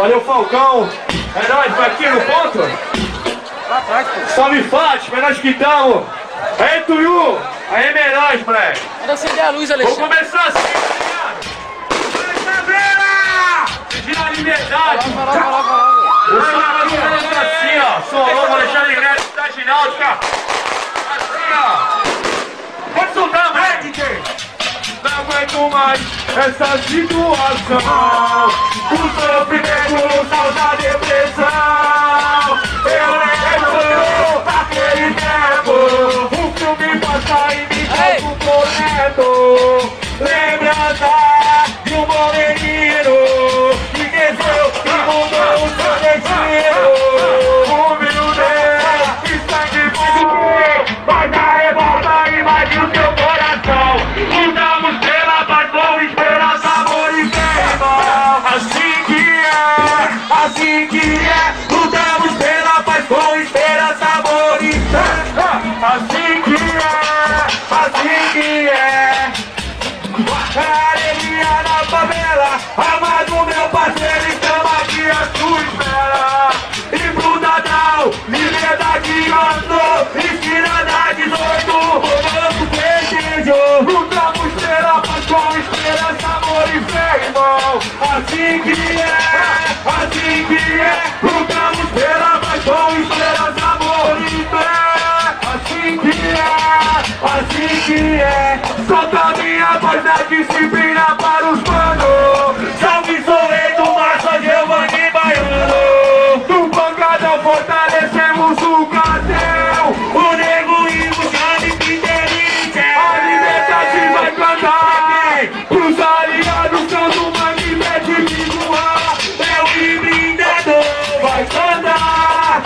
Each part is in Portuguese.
Valeu, Falcão. É nóis, vai aqui no ponto. Salve, Fátima, é nós que estamos. Aí, Tuiu. Aí, é nóis, moleque. Quando acender a luz, Alexandre. Vamos começar assim, Gira a liberdade. O som tá assim, ó. Som novo, Alexandre Neto, da Gináutica. Assim, ó. Pode soltar, moleque, DJ. Não aguento mais essa situação. O sofrimento causa depressão. Eu lembro daquele tempo. O filme passa e me faz um boleto. Lembrança de um bom menino que cresceu e mudou o seu destino. Humilde e sangue bom, vai dar revolta e vai o seu coração. Lutamos pela paz com esperança, amor e fé, irmão. Assim que é, lutamos pela paz com esperança, amor e fé. Assim que é. Alegria na favela, amado meu parceiro, estamos aqui à sua espera. E pro Dadal, liberdade andou, esquina da 18, rolando desejo. Lutamos pela paz com esperança, amor e fé, irmão. Assim que é, lutamos pela paz com esperança, amor e fé. Assim que é, solta minha voz da disciplina para os manos. Salve Soweto, Massa, Giovanni, Baiano. Do pancadão fortalecemos o cartel. O nego e o Jane, Peter e Tchê. A liberdade vai cantar pros aliados, canto manivete de voar. É o hibridador, vai cantar.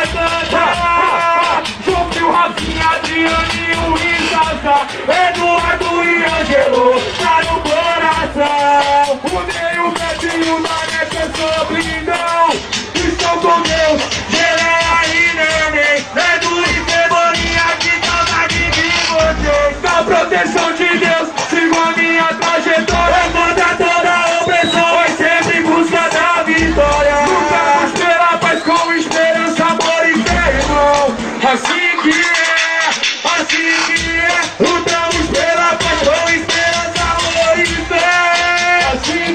Junto o Rafinha, Adriane, o Rizasa, Eduardo e Angelo, tá no coração. O Ney, o Betinho, da Nete é sobrindão. Estão com Deus, Geleia e Neném. Edu e Cebolinha, que saudade de vocês. Na proteção de Deus, sigo a minha trajetória. Contra toda a opressão, vai sempre em busca da vitória. Lutamos pela paz com esperança, amor e fé, irmão. Assim que é, lutamos pela paz com esperança, amor e fé. Assim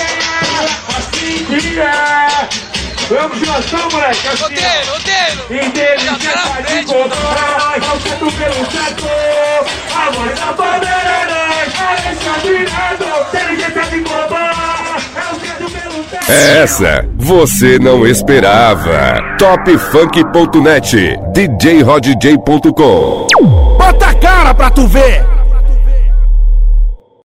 que é. Vamos de nação, moleque. Assim, Odeio. inteligência de controle, não certo pelo certo. Amor da bandeira é nós. Alexandre Neto, inteligência de controle, é o certo pelo certo. Essa você não esperava. Topfunk.net, djrodj.com. Bota a cara pra tu ver!